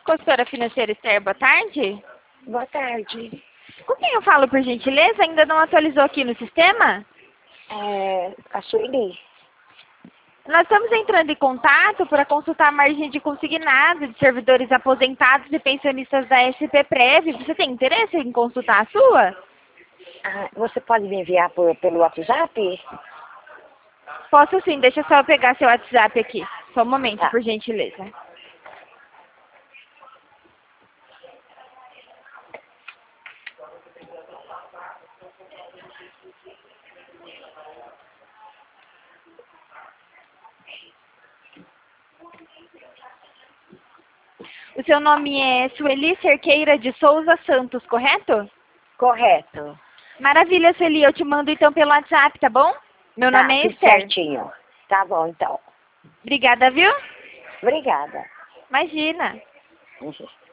Consultora financeira Esther, boa tarde. Boa tarde. Com quem eu falo, por gentileza? Ainda não atualizou aqui no sistema? A Sueli. Nós estamos entrando em contato para consultar a margem de consignado de servidores aposentados e pensionistas da SP-Prev. Você tem interesse em consultar a sua? Você pode me enviar pelo WhatsApp? Posso sim, deixa só eu pegar seu WhatsApp aqui. Só um momento, Tá. por gentileza. O seu nome é Sueli Cerqueira de Souza Santos, correto? Correto. Maravilha, Sueli. Eu te mando então pelo WhatsApp, tá bom? Meu Tá, nome é tudo Esther. certinho. Tá bom, então. Obrigada, viu? Obrigada. Imagina. Uhum.